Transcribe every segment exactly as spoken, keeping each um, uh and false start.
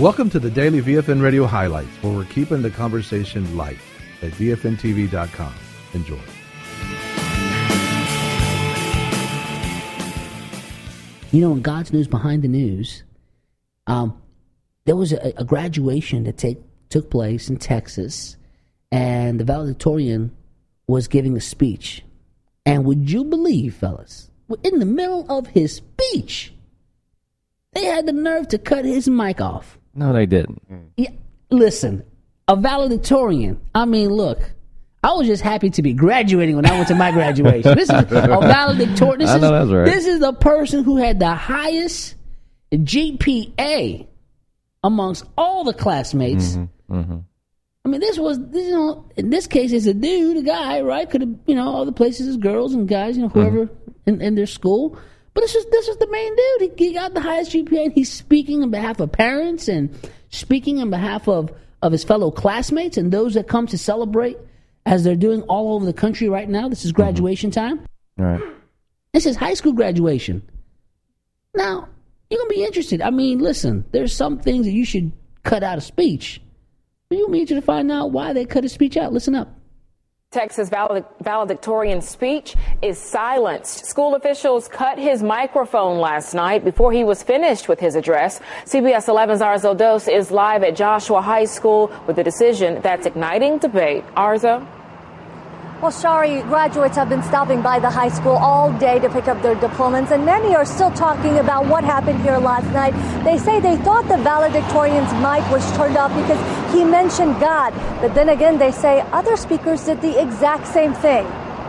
Welcome to the Daily V F N Radio Highlights, where we're keeping the conversation light at V F N T V dot com. Enjoy. You know, in God's News Behind the News, um, there was a, a graduation that take, took place in Texas, and the valedictorian was giving a speech. And would you believe, fellas, in the middle of his speech, they had the nerve to cut his mic off. No, they didn't. Yeah, listen, a valedictorian. I mean, look, I was just happy to be graduating when I went to my graduation. This is a valedictorian. This, I know is, that's right. this is the person who had the highest G P A amongst all the classmates. Mm-hmm, mm-hmm. I mean, this was, this, you know, in this case, it's a dude, a guy, right? Could have, you know, other places is girls and guys, you know, whoever mm-hmm. in, in their school. But this is this is the main dude. He, he got the highest G P A, and he's speaking on behalf of parents and speaking on behalf of, of his fellow classmates and those that come to celebrate as they're doing all over the country right now. This is graduation mm-hmm. time. All right. This is high school graduation. Now, you're going to be interested. I mean, listen, there's some things that you should cut out of speech. But you'll be interested to find out why they cut his speech out. Listen up. Texas valedictorian speech is silenced. School officials cut his microphone last night before he was finished with his address. C B S eleven's Arzo Dos is live at Joshua High School with a decision that's igniting debate. Arzo? Well, Shari, graduates have been stopping by the high school all day to pick up their diplomas, and many are still talking about what happened here last night. They say they thought the valedictorian's mic was turned off because he mentioned God. But then again, they say other speakers did the exact same thing.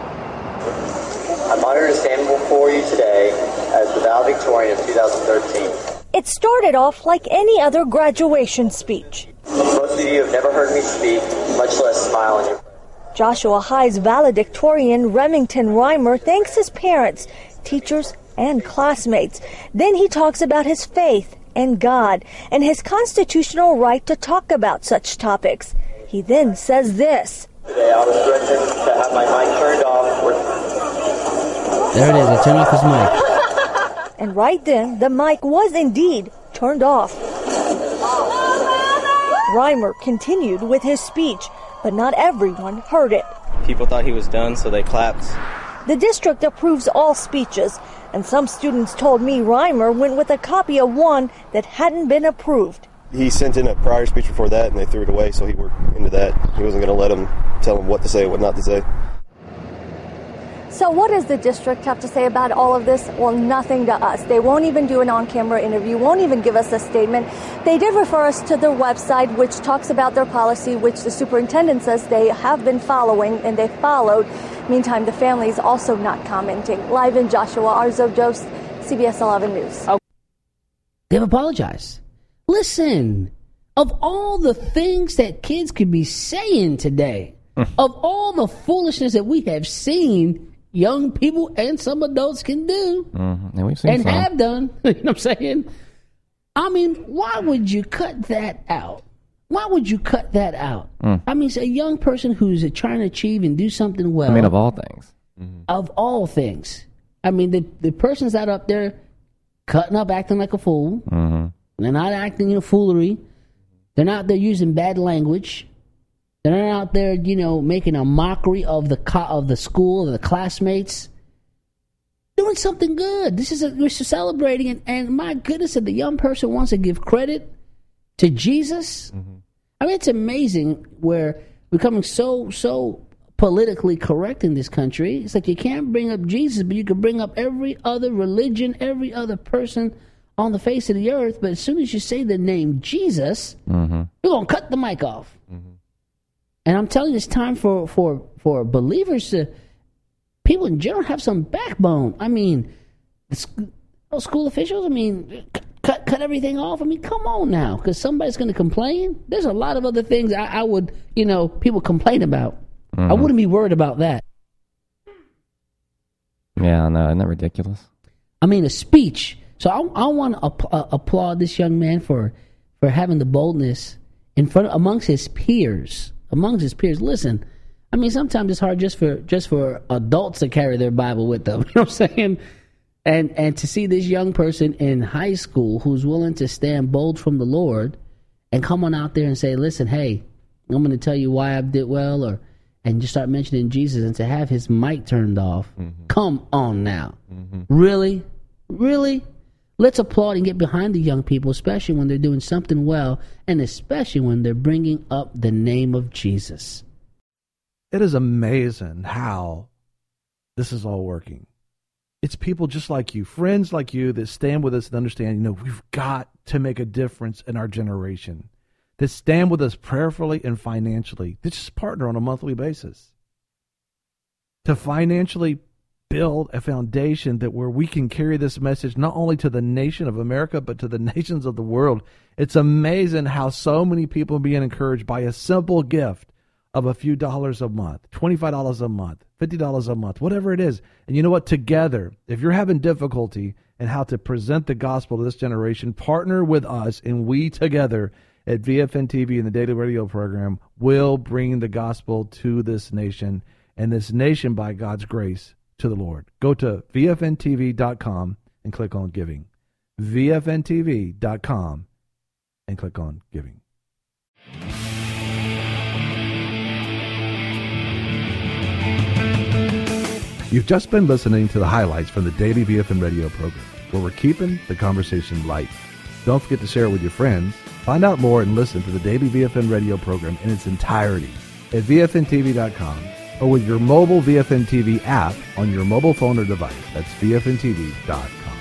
I'm honored to stand before you today as the valedictorian of two thousand thirteen. It started off like any other graduation speech. Most of you have never heard me speak, much less smile on your face. Joshua High's valedictorian, Remington Reimer, thanks his parents, teachers, and classmates. Then he talks about his faith and God and his constitutional right to talk about such topics. He then says this. Today I was directed to have my mic turned off. There it is. They turned off his mic. And right then, the mic was indeed turned off. Reimer continued with his speech, but not everyone heard it. People thought he was done, so they clapped. The district approves all speeches, and some students told me Reimer went with a copy of one that hadn't been approved. He sent in a prior speech before that, and they threw it away, so he worked into that. He wasn't going to let them tell him what to say and what not to say. So what does the district have to say about all of this? Well, nothing to us. They won't even do an on-camera interview, won't even give us a statement. They did refer us to their website, which talks about their policy, which the superintendent says they have been following and they followed. Meantime, the family is also not commenting. Live in Joshua, Arzo Dos, C B S eleven News. They've apologized. Listen, of all the things that kids could be saying today, of all the foolishness that we have seen young people and some adults can do mm-hmm. and, we've seen and some. have done, you know what I'm saying? I mean, why would you cut that out? Why would you cut that out? Mm. I mean, it's a young person who's trying to achieve and do something well. I mean, of all things. Mm-hmm. Of all things. I mean, the, the person's out up there cutting up, acting like a fool. Mm-hmm. They're not acting, you know, foolery. They're not there using bad language. They're not out there, you know, making a mockery of the co- of the school, of the classmates. Doing something good. This is a, we're celebrating, and, and my goodness, if the young person wants to give credit to Jesus, mm-hmm. I mean, it's amazing where we're becoming so so politically correct in this country. It's like you can't bring up Jesus, but you can bring up every other religion, every other person on the face of the earth. But as soon as you say the name Jesus, mm-hmm. you're gonna cut the mic off. Mm-hmm. And I'm telling you, it's time for, for, for believers to, people in general, have some backbone. I mean, school officials, I mean, cut cut everything off. I mean, come on now, because somebody's going to complain. There's a lot of other things I, I would, you know, people complain about. Mm-hmm. I wouldn't be worried about that. Yeah, no, isn't that ridiculous? I mean, a speech. So I, I want to app- uh, applaud this young man for, for having the boldness in front of, amongst his peers. Amongst his peers, listen. I mean, sometimes it's hard just for just for adults to carry their Bible with them. You know what I'm saying? And and to see this young person in high school who's willing to stand bold from the Lord and come on out there and say, listen, hey, I'm going to tell you why I did well, or and just start mentioning Jesus, and to have his mic turned off. Mm-hmm. Come on now. Mm-hmm. Really? Really? Let's applaud and get behind the young people, especially when they're doing something well, and especially when they're bringing up the name of Jesus. It is amazing how this is all working. It's people just like you, friends like you, that stand with us and understand, you know, we've got to make a difference in our generation, that stand with us prayerfully and financially, that just partner on a monthly basis to financially build a foundation that where we can carry this message not only to the nation of America, but to the nations of the world. It's amazing how so many people are being encouraged by a simple gift of a few dollars a month, twenty-five dollars a month, fifty dollars a month, whatever it is. And you know what? Together, if you're having difficulty in how to present the gospel to this generation, partner with us, and we together at V F N T V and the Daily Radio program will bring the gospel to this nation, and this nation, by God's grace, to the Lord. Go to V F N T V dot com and click on giving. V F N T V dot com and click on giving. You've just been listening to the highlights from the Daily V F N Radio program, where we're keeping the conversation light. Don't forget to share it with your friends. Find out more and listen to the Daily V F N Radio program in its entirety at V F N T V dot com or with your mobile V F N T V app on your mobile phone or device. That's V F N T V dot com.